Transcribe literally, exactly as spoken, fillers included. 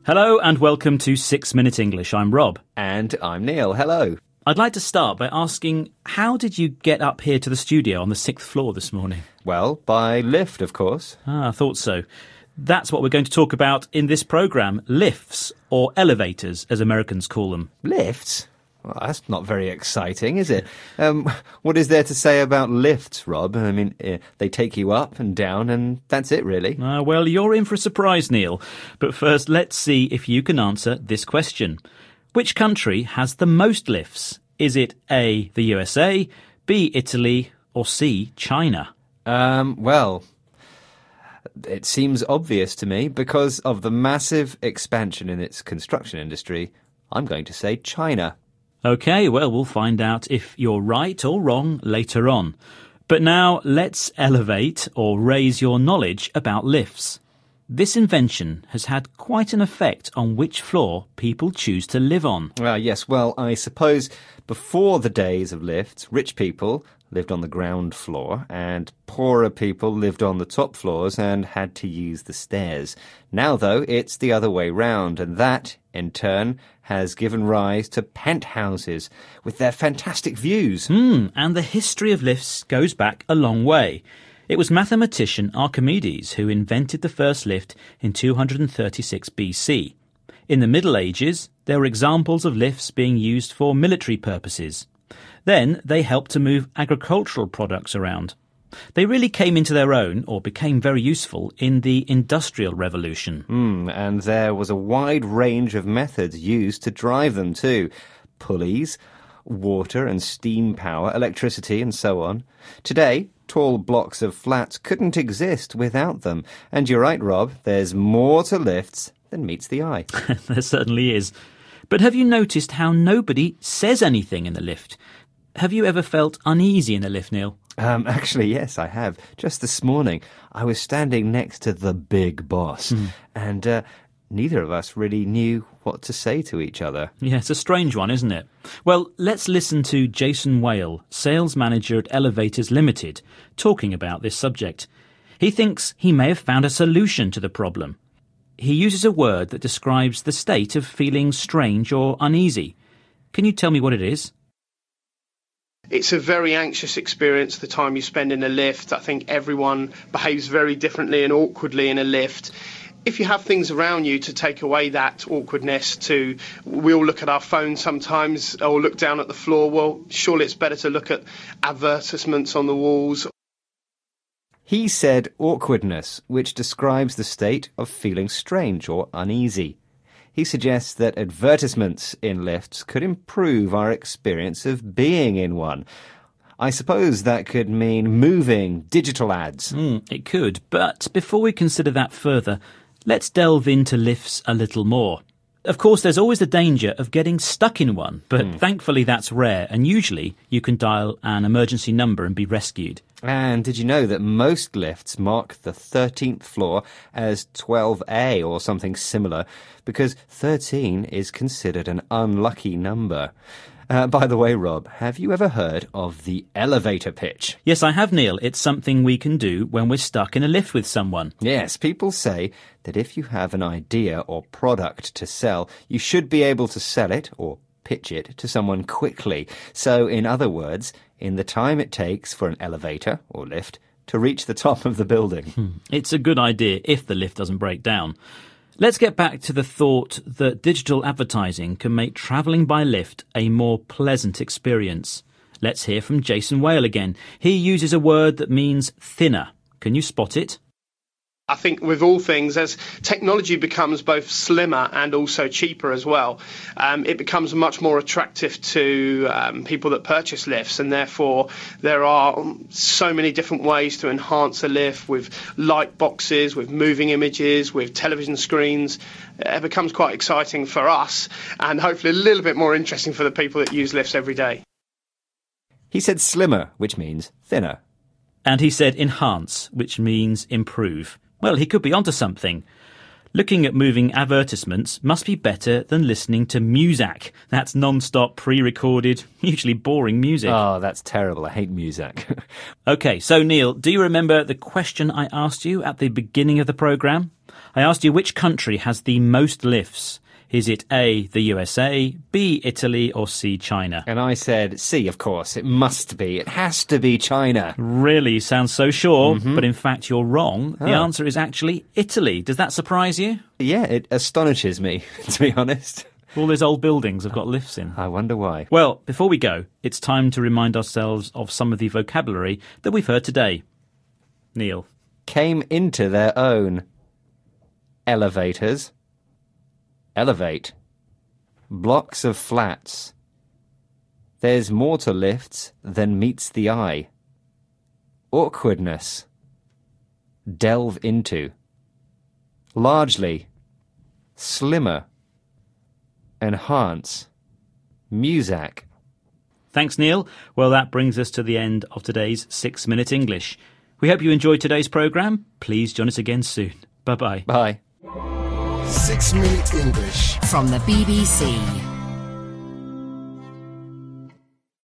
Hello and welcome to Six Minute English. I'm Rob. And I'm Neil. Hello. I'd like to start by asking, how did you get up here to the studio on the sixth floor this morning? Well, by lift, of course. Ah, I thought so. That's what we're going to talk about in this programme, lifts, or elevators, as Americans call them. Lifts? Well, that's not very exciting, is it? Um, what is there to say about lifts, Rob? I mean, uh, they take you up and down, and that's it, really. Ah, well, you're in for a surprise, Neil. But first, let's see if you can answer this question. Which country has the most lifts? Is it A, the U S A, B, Italy, or C, China? Um, well, it seems obvious to me because of the massive expansion in its construction industry. I'm going to say China. OK, well, we'll find out if you're right or wrong later on. But now let's elevate or raise your knowledge about lifts. This invention has had quite an effect on which floor people choose to live on. Well, yes, well, I suppose before the days of lifts, rich people lived on the ground floor and poorer people lived on the top floors and had to use the stairs. Now, though, it's the other way round, and that, in turn, has given rise to penthouses with their fantastic views. Hmm, and the history of lifts goes back a long way. It was mathematician Archimedes who invented the first lift in two hundred thirty-six B C. In the Middle Ages, there were examples of lifts being used for military purposes. Then they helped to move agricultural products around. They really came into their own, or became very useful, in the Industrial Revolution. Mm, and there was a wide range of methods used to drive them too. Pulleys, water and steam power, electricity and so on. Today, tall blocks of flats couldn't exist without them. And you're right, Rob, there's more to lifts than meets the eye. There certainly is. But have you noticed how nobody says anything in the lift? Have you ever felt uneasy in a lift, Neil? Um, actually, yes, I have. Just this morning, I was standing next to the big boss, mm. and uh, neither of us really knew what to say to each other. Yeah, it's a strange one, isn't it? Well, let's listen to Jason Whale, sales manager at Elevators Limited, talking about this subject. He thinks he may have found a solution to the problem. He uses a word that describes the state of feeling strange or uneasy. Can you tell me what it is? It's a very anxious experience, the time you spend in a lift. I think everyone behaves very differently and awkwardly in a lift. If you have things around you to take away that awkwardness, to we all look at our phones sometimes or look down at the floor, well, surely it's better to look at advertisements on the walls. He said awkwardness, which describes the state of feeling strange or uneasy. He suggests that advertisements in lifts could improve our experience of being in one. I suppose that could mean moving digital ads. Mm, it could, but before we consider that further, let's delve into lifts a little more. Of course, there's always the danger of getting stuck in one, but mm. thankfully that's rare, and usually you can dial an emergency number and be rescued. And did you know that most lifts mark the thirteenth floor as twelve A or something similar, because thirteen is considered an unlucky number? Uh, by the way, Rob, have you ever heard of the elevator pitch? Yes, I have, Neil. It's something we can do when we're stuck in a lift with someone. Yes, people say that if you have an idea or product to sell, you should be able to sell it or pitch it to someone quickly. So, in other words, in the time it takes for an elevator or lift to reach the top of the building. Hmm. It's a good idea if the lift doesn't break down. Let's get back to the thought that digital advertising can make travelling by lift a more pleasant experience. Let's hear from Jason Whale again. He uses a word that means thinner. Can you spot it? I think with all things, as technology becomes both slimmer and also cheaper as well, um, it becomes much more attractive to um, people that purchase lifts, and therefore there are so many different ways to enhance a lift with light boxes, with moving images, with television screens. It becomes quite exciting for us and hopefully a little bit more interesting for the people that use lifts every day. He said slimmer, which means thinner. And he said enhance, which means improve. Well, he could be onto something. Looking at moving advertisements must be better than listening to Muzak. That's non-stop, pre-recorded, usually boring music. Oh, that's terrible. I hate music. OK, so Neil, do you remember the question I asked you at the beginning of the programme? I asked you which country has the most lifts. Is it A, the U S A, B, Italy, or C, China? And I said C, of course. It must be. It has to be China. Really sounds so sure, Mm-hmm. but in fact you're wrong. The Oh. answer is actually Italy. Does that surprise you? Yeah, it astonishes me, to be honest. All those old buildings have got lifts in. I wonder why. Well, before we go, it's time to remind ourselves of some of the vocabulary that we've heard today. Neil. Came into their own. Elevators. Elevate. Blocks of flats. There's more to lifts than meets the eye. Awkwardness. Delve into. Largely. Slimmer. Enhance. Muzak. Thanks, Neil. Well, that brings us to the end of today's Six Minute English. We hope you enjoyed today's programme. Please join us again soon. Bye-bye. Bye. Six Minute English from the B B C.